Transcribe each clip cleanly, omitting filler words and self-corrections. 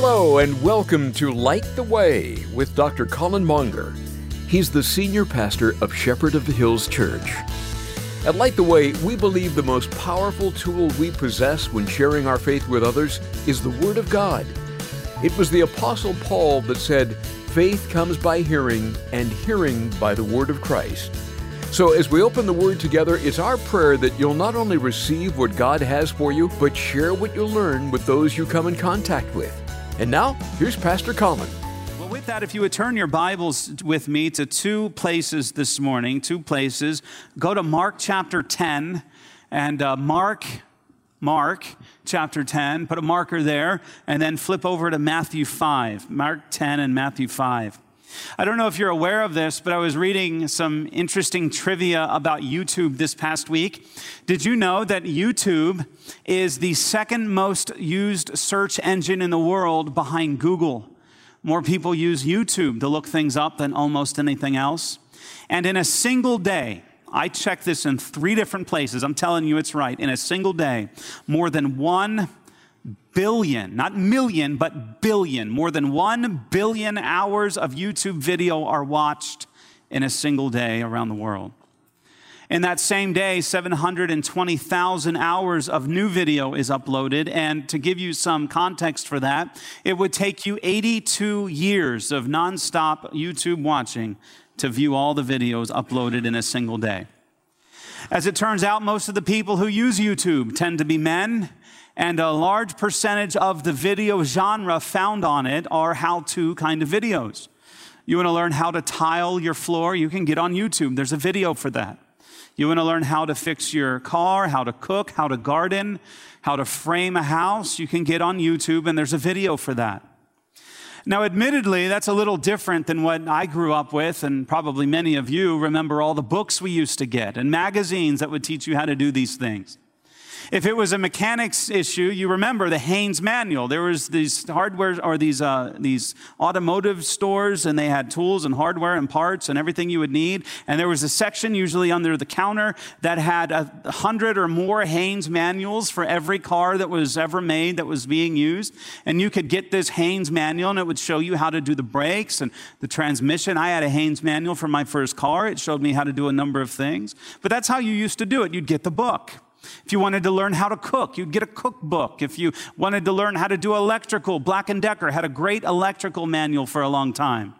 Hello and welcome to Light the Way with Dr. Colin Monger. He's the senior pastor of Shepherd of the Hills Church. At Light the Way, we believe the most powerful tool we possess when sharing our faith with others is the Word of God. It was the Apostle Paul that said, "Faith comes by hearing, and hearing by the Word of Christ." So as we open the Word together, it's our prayer that you'll not only receive what God has for you, but share what you'll learn with those you come in contact with. And now, here's Pastor Colin. Well, with that, if you would turn your Bibles with me to two places this morning, Go to Mark chapter 10, and Mark chapter 10, put a marker there, and then flip over to Matthew 5, Mark 10 and Matthew 5. I don't know if you're aware of this, but I was reading some interesting trivia about YouTube this past week. Did you know that YouTube is the second most used search engine in the world behind Google? More people use YouTube to look things up than almost anything else. And in a single day, I checked this in 3 different places. I'm telling you it's right. In a single day, more than 1 billion, not million, but billion, more than 1 billion hours of YouTube video are watched in a single day around the world. In that same day, 720,000 hours of new video is uploaded. And to give you some context for that, it would take you 82 years of nonstop YouTube watching to view all the videos uploaded in a single day. As it turns out, most of the people who use YouTube tend to be men, and a large percentage of the video genre found on it are how-to kind of videos. You want to learn how to tile your floor? You can get on YouTube. There's a video for that. You want to learn how to fix your car, how to cook, how to garden, how to frame a house? You can get on YouTube, and there's a video for that. Now, admittedly, that's a little different than what I grew up with, and probably many of you remember all the books we used to get and magazines that would teach you how to do these things. If it was a mechanics issue, you remember the Haynes manual. There was these hardware or these automotive stores, and they had tools and hardware and parts and everything you would need. And there was a section usually under the counter that had 100 or more Haynes manuals for every car that was ever made that was being used. And you could get this Haynes manual, and it would show you how to do the brakes and the transmission. I had a Haynes manual for my first car. It showed me how to do a number of things. But that's how you used to do it. You'd get the book. If you wanted to learn how to cook, you'd get a cookbook. If you wanted to learn how to do electrical, Black & Decker had a great electrical manual for a long time.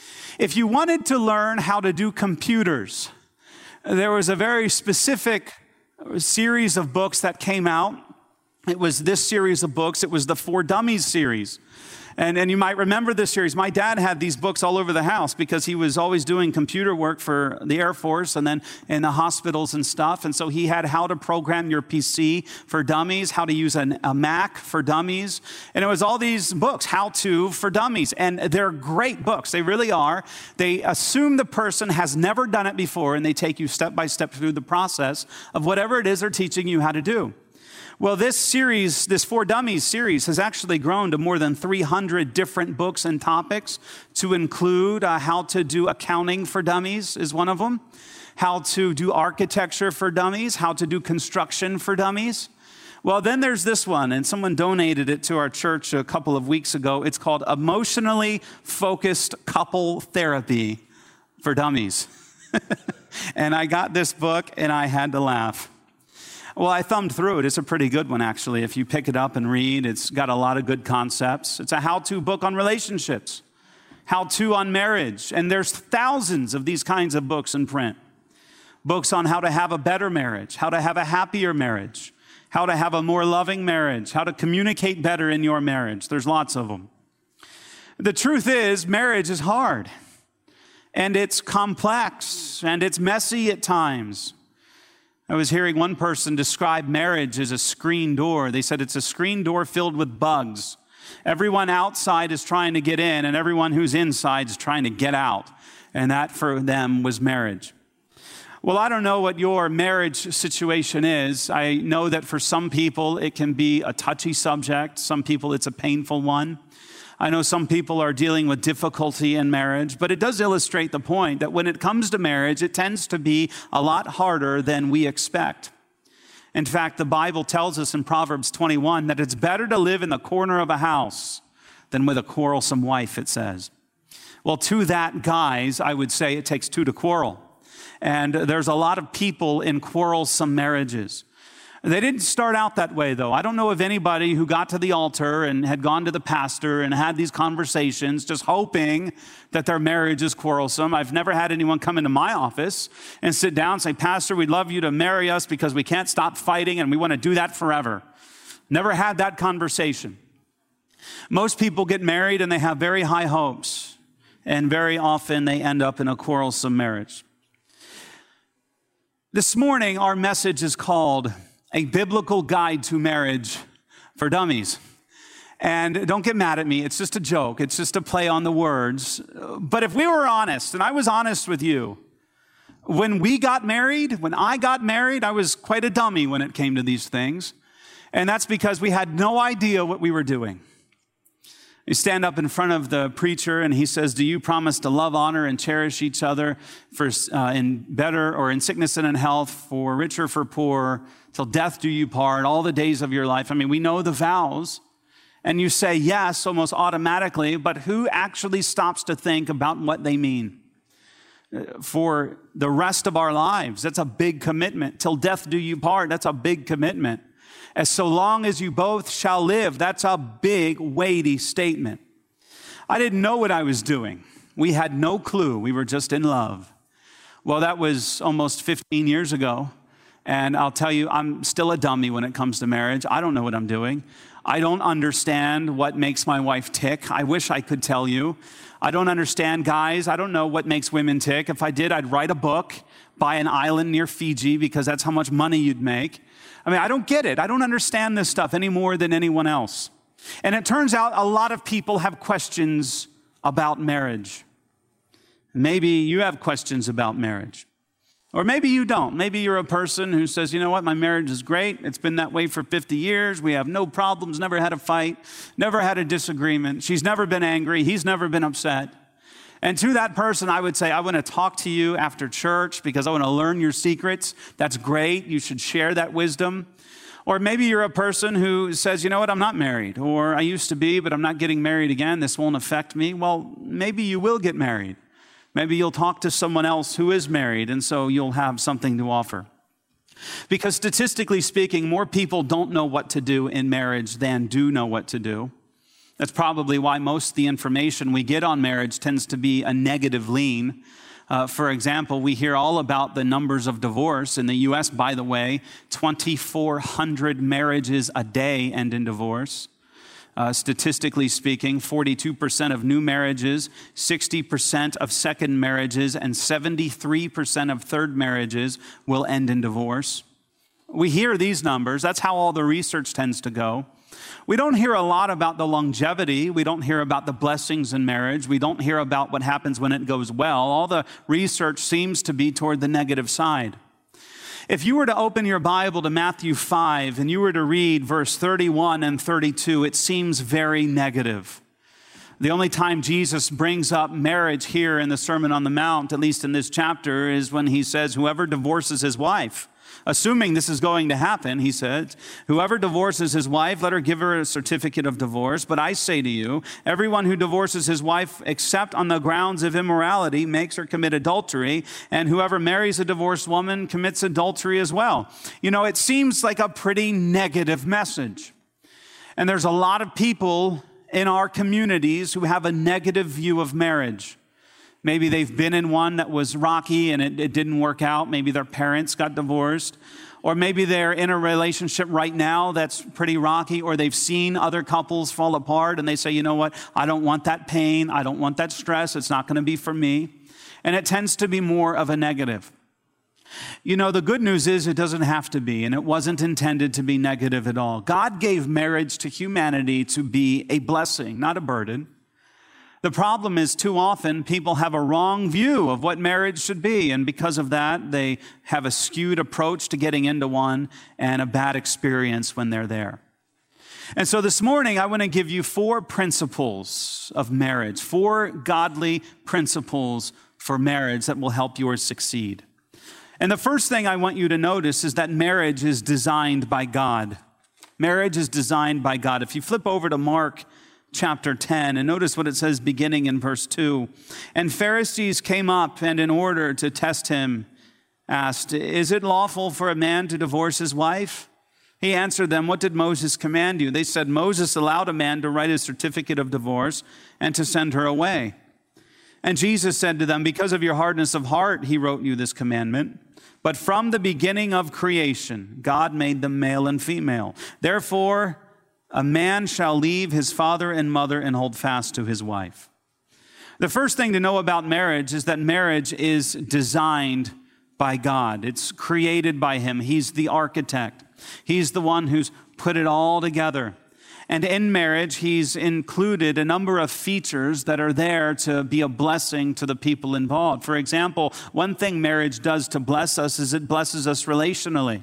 If you wanted to learn how to do computers, there was a very specific series of books that came out. It was this series of books. It was the For Dummies series. And you might remember this series. My dad had these books all over the house because he was always doing computer work for the Air Force and then in the hospitals and stuff. And so he had how to program your PC for dummies, how to use a Mac for dummies. And it was all these books, how to for dummies. And they're great books. They really are. They assume the person has never done it before, and they take you step by step through the process of whatever it is they're teaching you how to do. Well, this series, this For Dummies series, has actually grown to more than 300 different books and topics, to include how to do accounting for dummies is one of them, how to do architecture for dummies, how to do construction for dummies. Well, then there's this one, and someone donated it to our church a couple of weeks ago. It's called Emotionally Focused Couple Therapy for Dummies. And I got this book, and I had to laugh. Well, I thumbed through it. It's a pretty good one, actually. If you pick it up and read, it's got a lot of good concepts. It's a how-to book on relationships, how-to on marriage. And there's thousands of these kinds of books in print. Books on how to have a better marriage, how to have a happier marriage, how to have a more loving marriage, how to communicate better in your marriage. There's lots of them. The truth is, marriage is hard, and it's complex, and it's messy at times. I was hearing one person describe marriage as a screen door. They said it's a screen door filled with bugs. Everyone outside is trying to get in, and everyone who's inside is trying to get out. And that for them was marriage. Well, I don't know what your marriage situation is. I know that for some people it can be a touchy subject. Some people it's a painful one. I know some people are dealing with difficulty in marriage, but it does illustrate the point that when it comes to marriage, it tends to be a lot harder than we expect. In fact, the Bible tells us in Proverbs 21 that it's better to live in the corner of a house than with a quarrelsome wife, it says. Well, to that, guys, I would say it takes two to quarrel. And there's a lot of people in quarrelsome marriages. They didn't start out that way, though. I don't know of anybody who got to the altar and had gone to the pastor and had these conversations just hoping that their marriage is quarrelsome. I've never had anyone come into my office and sit down and say, Pastor, we'd love you to marry us because we can't stop fighting and we want to do that forever. Never had that conversation. Most people get married and they have very high hopes, and very often they end up in a quarrelsome marriage. This morning, our message is called A Biblical Guide to Marriage for Dummies. And don't get mad at me, it's just a joke, it's just a play on the words. But if we were honest, and I was honest with you, when I got married, I was quite a dummy when it came to these things. And that's because we had no idea what we were doing. You stand up in front of the preacher and he says, do you promise to love, honor, and cherish each other in better or in sickness and in health, for rich or for poor, till death do you part, all the days of your life? I mean, we know the vows. And you say yes almost automatically, but who actually stops to think about what they mean? For the rest of our lives, that's a big commitment. Till death do you part, that's a big commitment. As so long as you both shall live, that's a big, weighty statement. I didn't know what I was doing. We had no clue. We were just in love. Well, that was almost 15 years ago. And I'll tell you, I'm still a dummy when it comes to marriage. I don't know what I'm doing. I don't understand what makes my wife tick. I wish I could tell you. I don't understand, guys. I don't know what makes women tick. If I did, I'd write a book, buy an island near Fiji, because that's how much money you'd make. I mean, I don't get it. I don't understand this stuff any more than anyone else. And it turns out a lot of people have questions about marriage. Maybe you have questions about marriage. Or maybe you don't. Maybe you're a person who says, you know what, my marriage is great. It's been that way for 50 years. We have no problems, never had a fight, never had a disagreement. She's never been angry. He's never been upset. And to that person, I would say, I want to talk to you after church because I want to learn your secrets. That's great. You should share that wisdom. Or maybe you're a person who says, you know what, I'm not married. Or I used to be, but I'm not getting married again. This won't affect me. Well, maybe you will get married. Maybe you'll talk to someone else who is married, and so you'll have something to offer. Because statistically speaking, more people don't know what to do in marriage than do know what to do. That's probably why most of the information we get on marriage tends to be a negative lean. For example, we hear all about the numbers of divorce. In the U.S., by the way, 2,400 marriages a day end in divorce. Statistically speaking, 42% of new marriages, 60% of second marriages, and 73% of third marriages will end in divorce. We hear these numbers. That's how all the research tends to go. We don't hear a lot about the longevity. We don't hear about the blessings in marriage. We don't hear about what happens when it goes well. All the research seems to be toward the negative side. If you were to open your Bible to Matthew 5 and you were to read verse 31 and 32, it seems very negative. The only time Jesus brings up marriage here in the Sermon on the Mount, at least in this chapter, is when he says, whoever divorces his wife, assuming this is going to happen, he said, whoever divorces his wife, let her give her a certificate of divorce. But I say to you, everyone who divorces his wife except on the grounds of immorality makes her commit adultery, and whoever marries a divorced woman commits adultery as well. You know, it seems like a pretty negative message. And there's a lot of people in our communities who have a negative view of marriage. Maybe they've been in one that was rocky and it didn't work out. Maybe their parents got divorced. Or maybe they're in a relationship right now that's pretty rocky, or they've seen other couples fall apart and they say, you know what, I don't want that pain. I don't want that stress. It's not going to be for me. And it tends to be more of a negative. You know, the good news is it doesn't have to be, and it wasn't intended to be negative at all. God gave marriage to humanity to be a blessing, not a burden. The problem is too often people have a wrong view of what marriage should be, and because of that, they have a skewed approach to getting into one and a bad experience when they're there. And so this morning, I want to give you 4 principles of marriage, 4 godly principles for marriage that will help yours succeed. And the first thing I want you to notice is that marriage is designed by God. Marriage is designed by God. If you flip over to Mark chapter 10. And notice what it says beginning in verse 2. And Pharisees came up and in order to test him asked, "Is it lawful for a man to divorce his wife?" He answered them, "What did Moses command you?" They said, "Moses allowed a man to write a certificate of divorce and to send her away." And Jesus said to them, "Because of your hardness of heart, he wrote you this commandment. But from the beginning of creation, God made them male and female. Therefore, a man shall leave his father and mother and hold fast to his wife." The first thing to know about marriage is that marriage is designed by God. It's created by him. He's the architect. He's the one who's put it all together. And in marriage, he's included a number of features that are there to be a blessing to the people involved. For example, one thing marriage does to bless us is it blesses us relationally.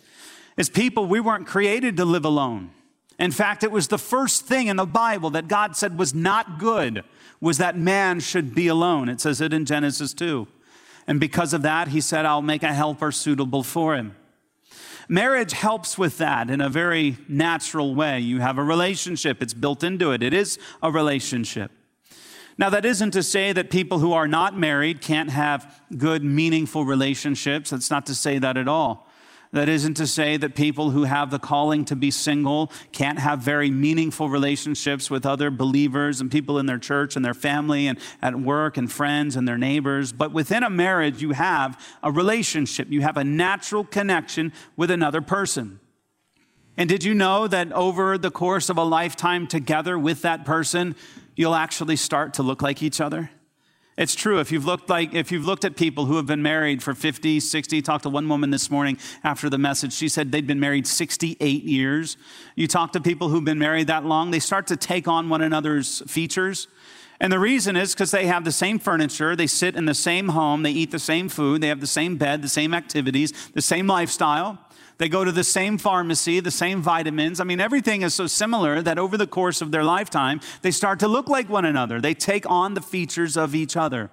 As people, we weren't created to live alone. In fact, it was the first thing in the Bible that God said was not good, was that man should be alone. It says it in Genesis 2. And because of that, he said, "I'll make a helper suitable for him." Marriage helps with that in a very natural way. You have a relationship. It's built into it. It is a relationship. Now, that isn't to say that people who are not married can't have good, meaningful relationships. That's not to say that at all. That isn't to say that people who have the calling to be single can't have very meaningful relationships with other believers and people in their church and their family and at work and friends and their neighbors. But within a marriage, you have a relationship. You have a natural connection with another person. And did you know that over the course of a lifetime together with that person, you'll actually start to look like each other? It's true. If you've looked at people who have been married for 50, 60, talked to one woman this morning after the message. She said they'd been married 68 years. You talk to people who've been married that long, they start to take on one another's features. And the reason is because they have the same furniture, they sit in the same home, they eat the same food, they have the same bed, the same activities, the same lifestyle. They go to the same pharmacy, the same vitamins. I mean, everything is so similar that over the course of their lifetime, they start to look like one another. They take on the features of each other.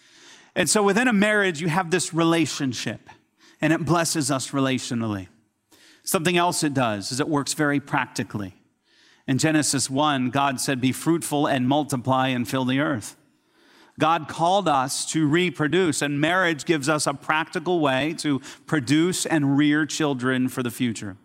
And so within a marriage, you have this relationship, and it blesses us relationally. Something else it does is it works very practically. In Genesis 1, God said, "Be fruitful and multiply and fill the earth." God called us to reproduce, and marriage gives us a practical way to produce and rear children for the future.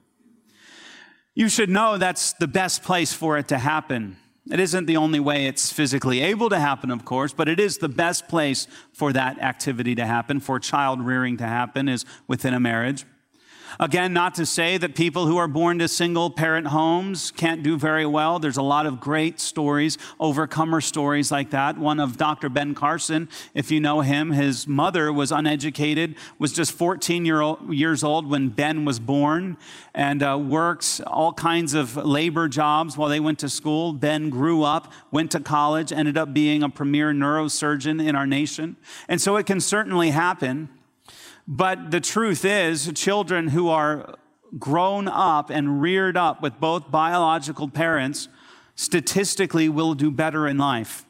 You should know that's the best place for it to happen. It isn't the only way it's physically able to happen, of course, but it is the best place for that activity to happen, for child rearing to happen, is within a marriage. Again, not to say that people who are born to single-parent homes can't do very well. There's a lot of great stories, overcomer stories like that. One of Dr. Ben Carson, if you know him, his mother was uneducated, was just 14 years old when Ben was born, and worked all kinds of labor jobs while they went to school. Ben grew up, went to college, ended up being a premier neurosurgeon in our nation. And so it can certainly happen. But the truth is, children who are grown up and reared up with both biological parents statistically will do better in life.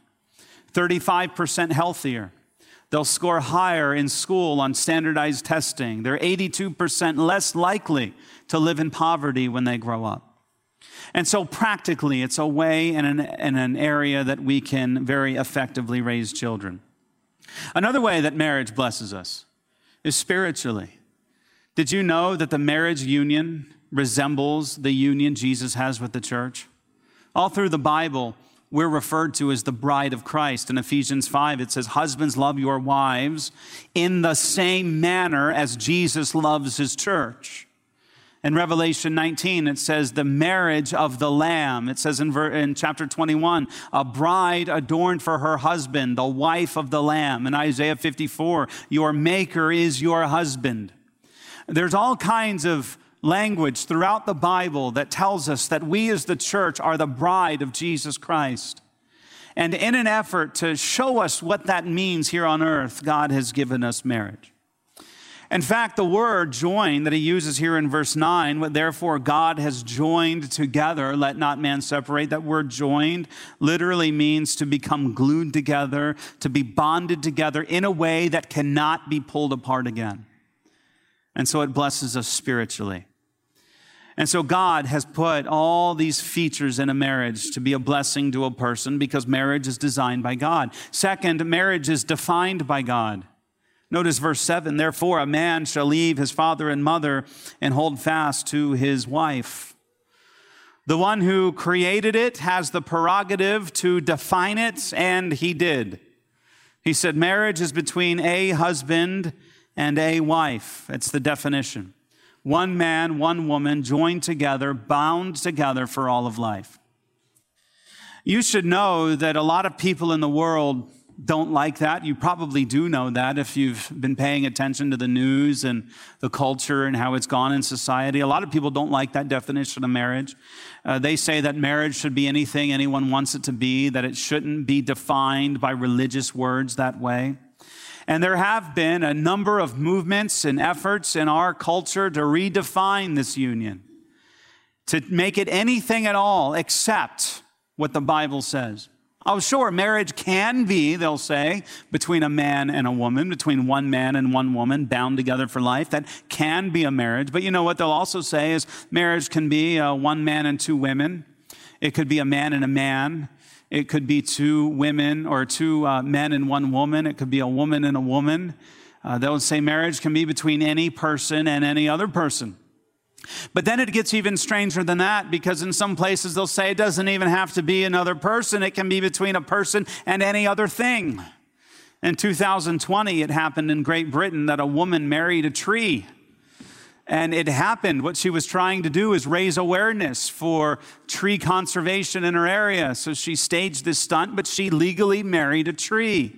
35% healthier. They'll score higher in school on standardized testing. They're 82% less likely to live in poverty when they grow up. And so practically, it's a way and an area that we can very effectively raise children. Another way that marriage blesses us is spiritually. Did you know that the marriage union resembles the union Jesus has with the church? All through the Bible, we're referred to as the bride of Christ. In Ephesians 5, it says, "Husbands, love your wives in the same manner as Jesus loves his church." In Revelation 19, it says the marriage of the Lamb. It says in chapter 21, a bride adorned for her husband, the wife of the Lamb. In Isaiah 54, your maker is your husband. There's all kinds of language throughout the Bible that tells us that we as the church are the bride of Jesus Christ. And in an effort to show us what that means here on earth, God has given us marriage. In fact, the word join that he uses here in verse 9, what therefore God has joined together, let not man separate. That word joined literally means to become glued together, to be bonded together in a way that cannot be pulled apart again. And so it blesses us spiritually. And so God has put all these features in a marriage to be a blessing to a person because marriage is designed by God. Second, marriage is defined by God. Notice verse 7, therefore a man shall leave his father and mother and hold fast to his wife. The one who created it has the prerogative to define it, and he did. He said marriage is between a husband and a wife. It's the definition. One man, one woman, joined together, bound together for all of life. You should know that a lot of people in the world don't like that. You probably do know that if you've been paying attention to the news and the culture and how it's gone in society. A lot of people don't like that definition of marriage. They say that marriage should be anything anyone wants it to be, that it shouldn't be defined by religious words that way. And there have been a number of movements and efforts in our culture to redefine this union, to make it anything at all except what the Bible says. Oh, sure, marriage can be, they'll say, between a man and a woman, between one man and one woman bound together for life. That can be a marriage. But you know what they'll also say is marriage can be one man and two women. It could be a man and a man. It could be two women or two men and one woman. It could be a woman and a woman. They'll say marriage can be between any person and any other person. But then it gets even stranger than that, because in some places they'll say it doesn't even have to be another person. It can be between a person and any other thing. In 2020, it happened in Great Britain that a woman married a tree. And it happened. What she was trying to do is raise awareness for tree conservation in her area. So she staged this stunt, but she legally married a tree.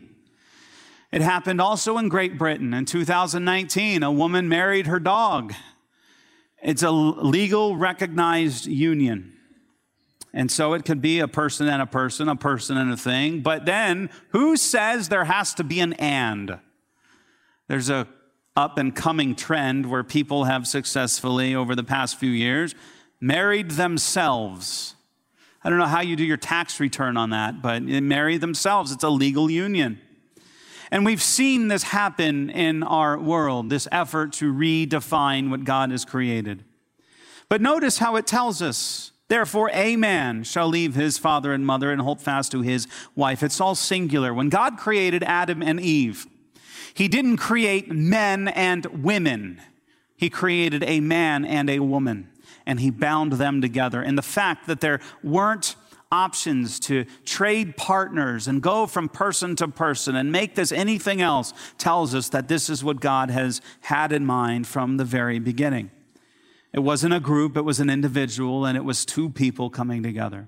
It happened also in Great Britain. In 2019, a woman married her dog. It's a legal, recognized union. And so it could be a person and a person and a thing. But then, who says there has to be an and? There's a up and coming trend where people have successfully, over the past few years, married themselves. I don't know how you do your tax return on that, but they marry themselves. It's a legal union. And we've seen this happen in our world, this effort to redefine what God has created. But notice how it tells us, therefore a man shall leave his father and mother and hold fast to his wife. It's all singular. When God created Adam and Eve, he didn't create men and women. He created a man and a woman, and he bound them together. And the fact that there weren't options to trade partners and go from person to person and make this anything else tells us that this is what God has had in mind from the very beginning. It wasn't a group, it was an individual, and it was two people coming together.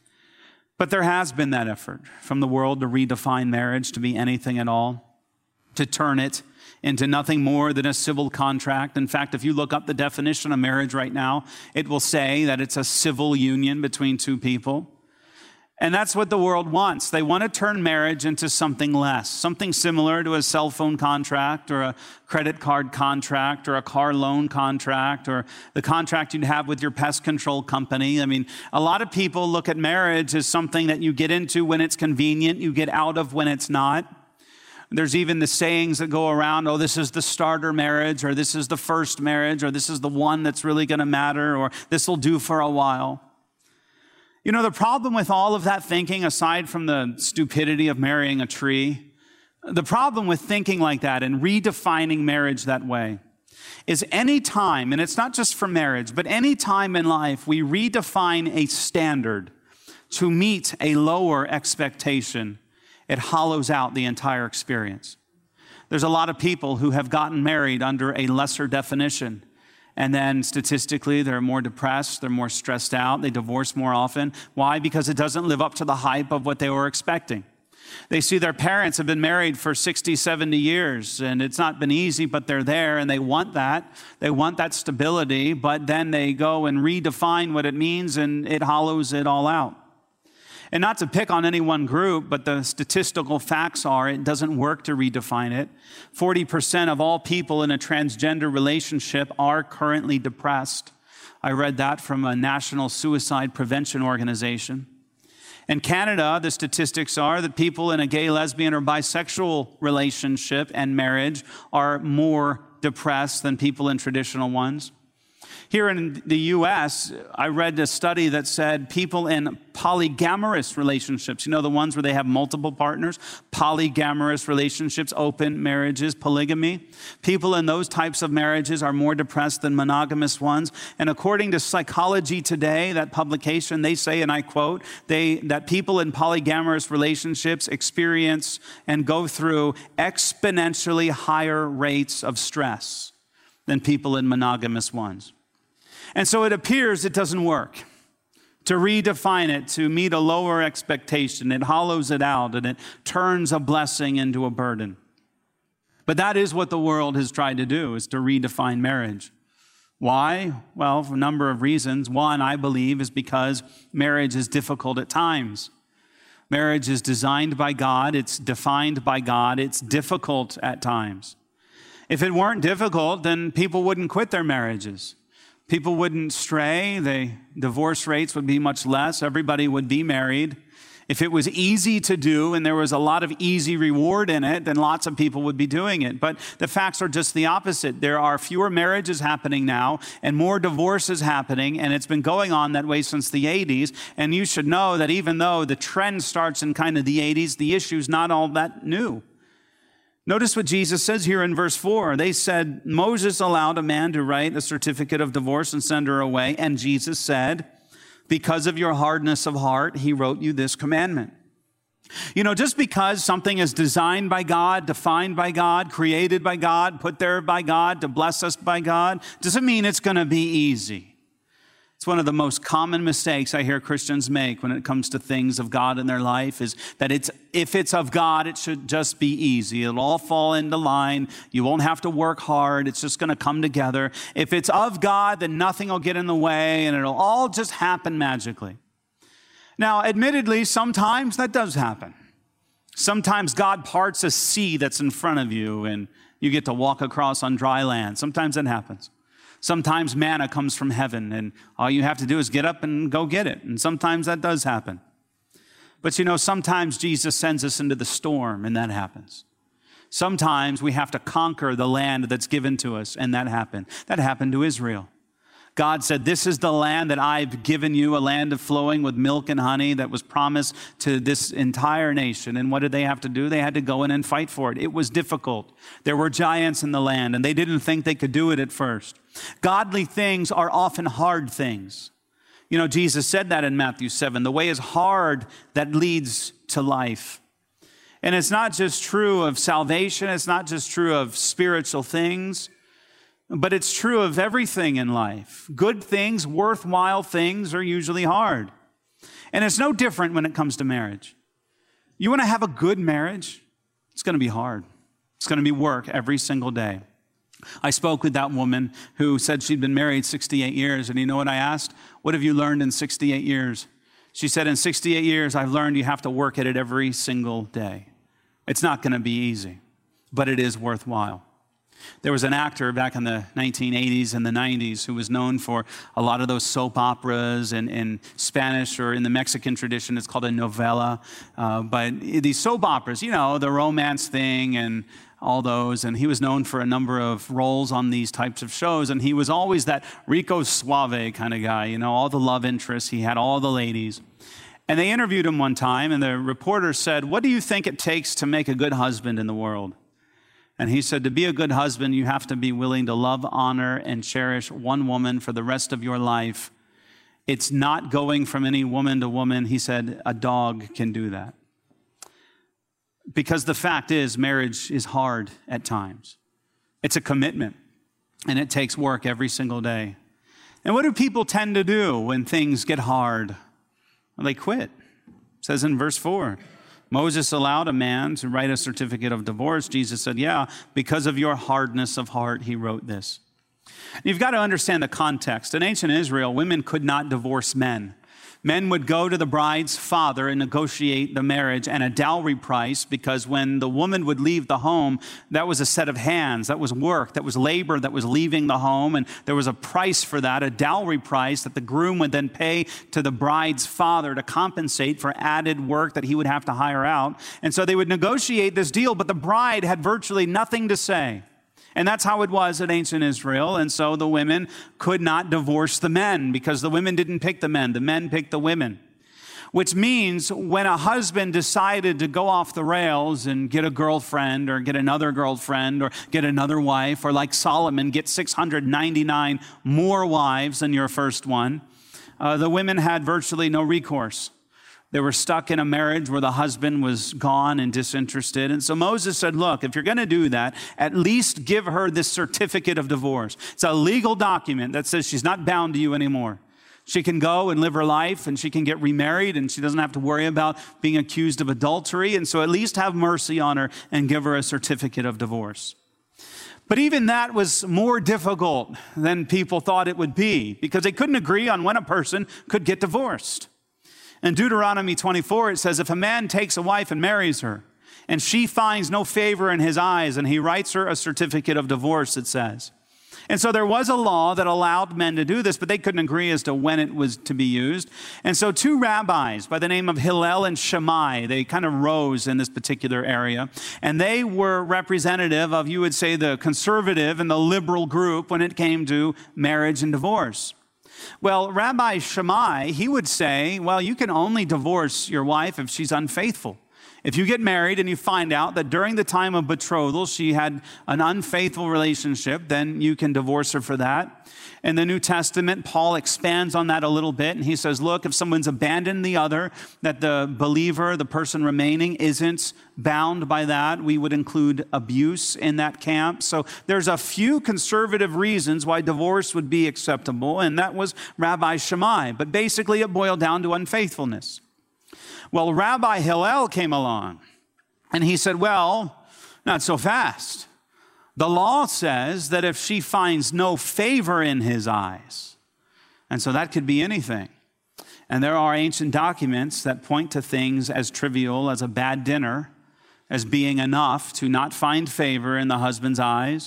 But there has been that effort from the world to redefine marriage to be anything at all, to turn it into nothing more than a civil contract. In fact, if you look up the definition of marriage right now, it will say that it's a civil union between two people. And that's what the world wants. They want to turn marriage into something less, something similar to a cell phone contract or a credit card contract or a car loan contract or the contract you'd have with your pest control company. I mean, a lot of people look at marriage as something that you get into when it's convenient, you get out of when it's not. There's even the sayings that go around, oh, this is the starter marriage, or this is the first marriage, or this is the one that's really going to matter, or this will do for a while. You know, the problem with all of that thinking, aside from the stupidity of marrying a tree, the problem with thinking like that and redefining marriage that way is any time, and it's not just for marriage, but any time in life we redefine a standard to meet a lower expectation, it hollows out the entire experience. There's a lot of people who have gotten married under a lesser definition. And then statistically, they're more depressed, they're more stressed out, they divorce more often. Why? Because it doesn't live up to the hype of what they were expecting. They see their parents have been married for 60, 70 years, and it's not been easy, but they're there, and they want that. They want that stability, but then they go and redefine what it means, and it hollows it all out. And not to pick on any one group, but the statistical facts are it doesn't work to redefine it. 40% of all people in a transgender relationship are currently depressed. I read that from a national suicide prevention organization. In Canada, the statistics are that people in a gay, lesbian, or bisexual relationship and marriage are more depressed than people in traditional ones. Here in the U.S., I read a study that said people in polygamous relationships, the ones where they have multiple partners, polygamous relationships, open marriages, polygamy, people in those types of marriages are more depressed than monogamous ones. And according to Psychology Today, that publication, they say, and I quote, that people in polygamous relationships experience and go through exponentially higher rates of stress than people in monogamous ones. And so it appears it doesn't work. To redefine it, to meet a lower expectation, it hollows it out and it turns a blessing into a burden. But that is what the world has tried to do, is to redefine marriage. Why? Well, for a number of reasons. One, I believe, is because marriage is difficult at times. Marriage is designed by God, it's defined by God, it's difficult at times. If it weren't difficult, then people wouldn't quit their marriages. People wouldn't stray, the divorce rates would be much less, everybody would be married. If it was easy to do and there was a lot of easy reward in it, then lots of people would be doing it. But the facts are just the opposite. There are fewer marriages happening now and more divorces happening, and it's been going on that way since the 80s. And you should know that even though the trend starts in kind of the 80s, the issue's not all that new. Notice what Jesus says here in verse 4. They said, Moses allowed a man to write a certificate of divorce and send her away. And Jesus said, because of your hardness of heart, he wrote you this commandment. Just because something is designed by God, defined by God, created by God, put there by God, to bless us by God, doesn't mean it's going to be easy. It's one of the most common mistakes I hear Christians make when it comes to things of God in their life is that if it's of God, it should just be easy. It'll all fall into line. You won't have to work hard. It's just going to come together. If it's of God, then nothing will get in the way and it'll all just happen magically. Now, admittedly, sometimes that does happen. Sometimes God parts a sea that's in front of you and you get to walk across on dry land. Sometimes that happens. Sometimes manna comes from heaven and all you have to do is get up and go get it. And sometimes that does happen. But sometimes Jesus sends us into the storm and that happens. Sometimes we have to conquer the land that's given to us and that happened. That happened to Israel. God said, this is the land that I've given you, a land of flowing with milk and honey that was promised to this entire nation. And what did they have to do? They had to go in and fight for it. It was difficult. There were giants in the land, and they didn't think they could do it at first. Godly things are often hard things. Jesus said that in Matthew 7. The way is hard that leads to life. And it's not just true of salvation. It's not just true of spiritual things. But it's true of everything in life. Good things, worthwhile things are usually hard. And it's no different when it comes to marriage. You want to have a good marriage? It's going to be hard. It's going to be work every single day. I spoke with that woman who said she'd been married 68 years. And you know what I asked? What have you learned in 68 years? She said, in 68 years, I've learned you have to work at it every single day. It's not going to be easy, but it is worthwhile. There was an actor back in the 1980s and the 90s who was known for a lot of those soap operas in Spanish, or in the Mexican tradition, it's called a novela. But these soap operas, the romance thing and all those. And he was known for a number of roles on these types of shows. And he was always that Rico Suave kind of guy, all the love interests. He had all the ladies. And they interviewed him one time, and the reporter said, what do you think it takes to make a good husband in the world? And he said, to be a good husband, you have to be willing to love, honor, and cherish one woman for the rest of your life. It's not going from any woman to woman. He said, a dog can do that. Because the fact is, marriage is hard at times. It's a commitment, and it takes work every single day. And what do people tend to do when things get hard? Well, they quit. It says in verse 4. Moses allowed a man to write a certificate of divorce. Jesus said, yeah, because of your hardness of heart, he wrote this. You've got to understand the context. In ancient Israel, women could not divorce men. Men would go to the bride's father and negotiate the marriage and a dowry price, because when the woman would leave the home, that was a set of hands, that was work, that was labor that was leaving the home, and there was a price for that, a dowry price that the groom would then pay to the bride's father to compensate for added work that he would have to hire out. And so they would negotiate this deal, but the bride had virtually nothing to say. And that's how it was in ancient Israel. And so the women could not divorce the men because the women didn't pick the men picked the women. Which means when a husband decided to go off the rails and get a girlfriend or get another girlfriend or get another wife, or like Solomon, get 699 more wives than your first one, the women had virtually no recourse. They were stuck in a marriage where the husband was gone and disinterested. And so Moses said, look, if you're going to do that, at least give her this certificate of divorce. It's a legal document that says she's not bound to you anymore. She can go and live her life, and she can get remarried, and she doesn't have to worry about being accused of adultery. And so at least have mercy on her and give her a certificate of divorce. But even that was more difficult than people thought it would be, because they couldn't agree on when a person could get divorced. In Deuteronomy 24, it says, if a man takes a wife and marries her, and she finds no favor in his eyes, and he writes her a certificate of divorce, it says. And so there was a law that allowed men to do this, but they couldn't agree as to when it was to be used. And so two rabbis by the name of Hillel and Shammai, they kind of rose in this particular area. And they were representative of, you would say, the conservative and the liberal group when it came to marriage and divorce. Well, Rabbi Shammai, he would say, well, you can only divorce your wife if she's unfaithful. If you get married and you find out that during the time of betrothal she had an unfaithful relationship, then you can divorce her for that. In the New Testament, Paul expands on that a little bit, and he says, look, if someone's abandoned the other, that the believer, the person remaining, isn't bound by that. We would include abuse in that camp. So there's a few conservative reasons why divorce would be acceptable, and that was Rabbi Shammai. But basically it boiled down to unfaithfulness. Well, Rabbi Hillel came along, and he said, well, not so fast. The law says that if she finds no favor in his eyes, and so that could be anything. And there are ancient documents that point to things as trivial as a bad dinner as being enough to not find favor in the husband's eyes.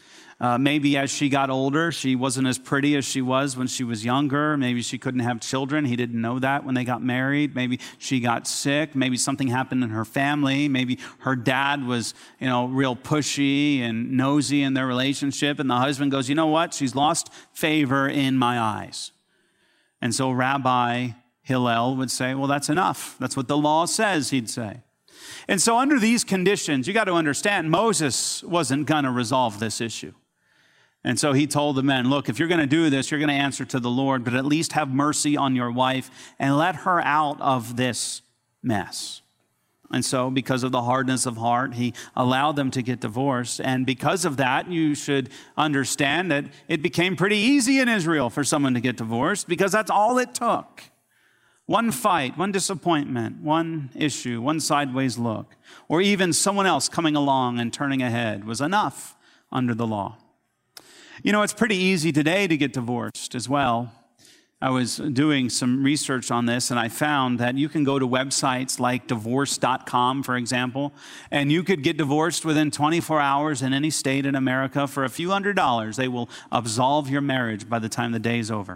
Maybe as she got older, she wasn't as pretty as she was when she was younger. Maybe she couldn't have children. He didn't know that when they got married. Maybe she got sick. Maybe something happened in her family. Maybe her dad was, real pushy and nosy in their relationship. And the husband goes, you know what? She's lost favor in my eyes. And so Rabbi Hillel would say, well, that's enough. That's what the law says, he'd say. And so under these conditions, you got to understand, Moses wasn't going to resolve this issue. And so he told the men, look, if you're going to do this, you're going to answer to the Lord, but at least have mercy on your wife and let her out of this mess. And so because of the hardness of heart, he allowed them to get divorced. And because of that, you should understand that it became pretty easy in Israel for someone to get divorced, because that's all it took. One fight, one disappointment, one issue, one sideways look, or even someone else coming along and turning ahead was enough under the law. It's pretty easy today to get divorced as well. I was doing some research on this, and I found that you can go to websites like divorce.com, for example, and you could get divorced within 24 hours in any state in America for a few $100s. They will absolve your marriage by the time the day's over.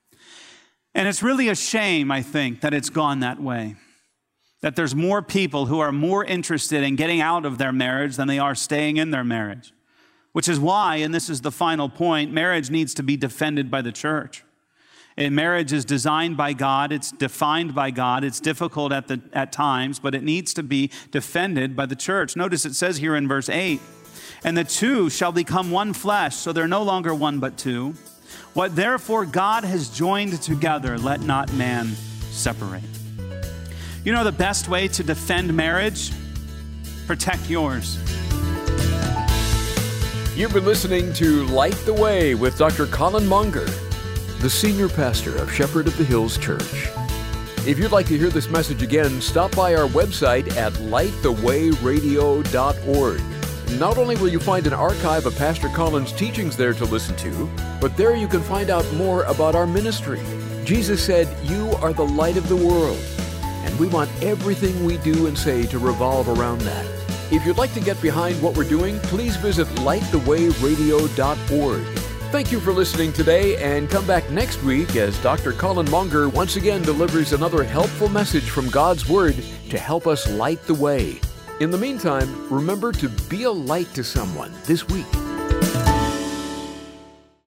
And it's really a shame, I think, that it's gone that way. That there's more people who are more interested in getting out of their marriage than they are staying in their marriage. Which is why, and this is the final point, marriage needs to be defended by the church. And marriage is designed by God, it's defined by God, it's difficult at times, but it needs to be defended by the church. Notice it says here in verse 8, and the two shall become one flesh, so they're no longer one but two. What therefore God has joined together, let not man separate. The best way to defend marriage? Protect yours. You've been listening to Light the Way with Dr. Colin Monger, the senior pastor of Shepherd of the Hills Church. If you'd like to hear this message again, stop by our website at lightthewayradio.org. Not only will you find an archive of Pastor Colin's teachings there to listen to, but there you can find out more about our ministry. Jesus said, "You are the light of the world," and we want everything we do and say to revolve around that. If you'd like to get behind what we're doing, please visit lightthewayradio.org. Thank you for listening today, and come back next week as Dr. Colin Monger once again delivers another helpful message from God's Word to help us light the way. In the meantime, remember to be a light to someone this week.